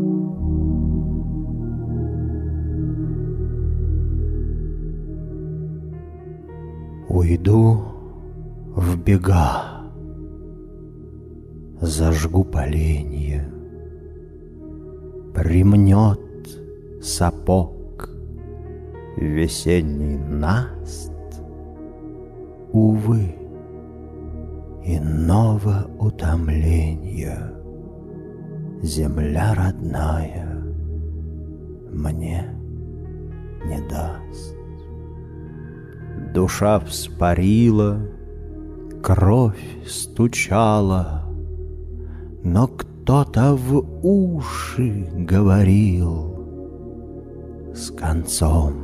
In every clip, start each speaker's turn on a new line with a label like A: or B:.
A: Уйду в бега, зажгу поленье, примнет сапог весенний наст. Увы, иного утомления земля родная мне не даст. Душа вспарила, кровь стучала, но кто-то в уши говорил: с концом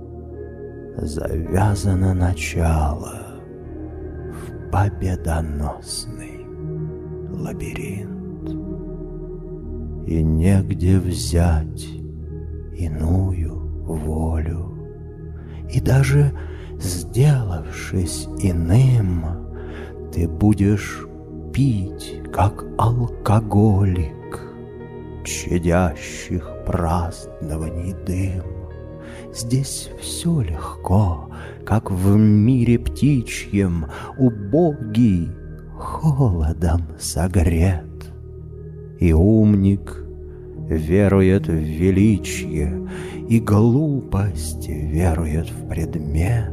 A: завязано начало в победоносный лабиринт. И негде взять иную волю, и даже сделавшись иным, ты будешь пить, как алкоголик, чадящих празднований дым. Здесь все легко, как в мире птичьем, убогий холодом согрет. И умник верует в величие, и глупость верует в предмет.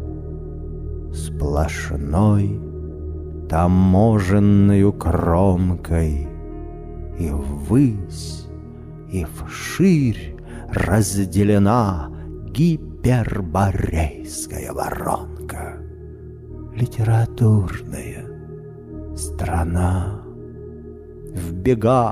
A: Сплошной таможенною кромкой и ввысь, и вширь разделена гиперборейская воронка. Литературная страна. В бега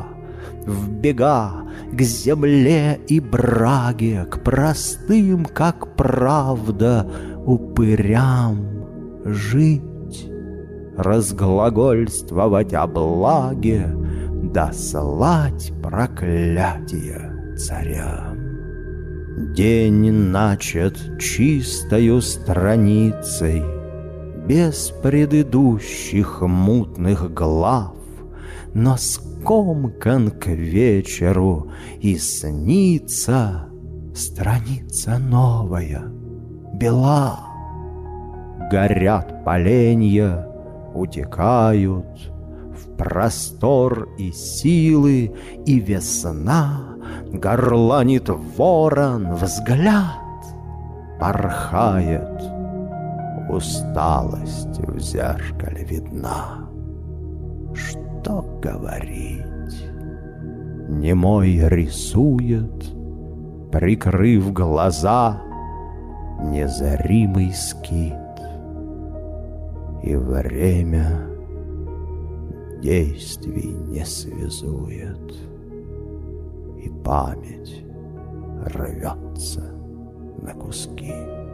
A: к земле и браге, к простым, как правда, упырям жить, разглагольствовать о благе, да слать проклятия царям. День начат чистою страницей, без предыдущих мутных глав, но скомкан к вечеру, и снится страница новая, бела. Горят поленья, утекают в простор и силы, и весна горланит ворон, взгляд порхает, усталость в зеркале видна. Что говорить? Немой рисует, прикрыв глаза, незримый скит. И время действий не связует, и память рвется на куски.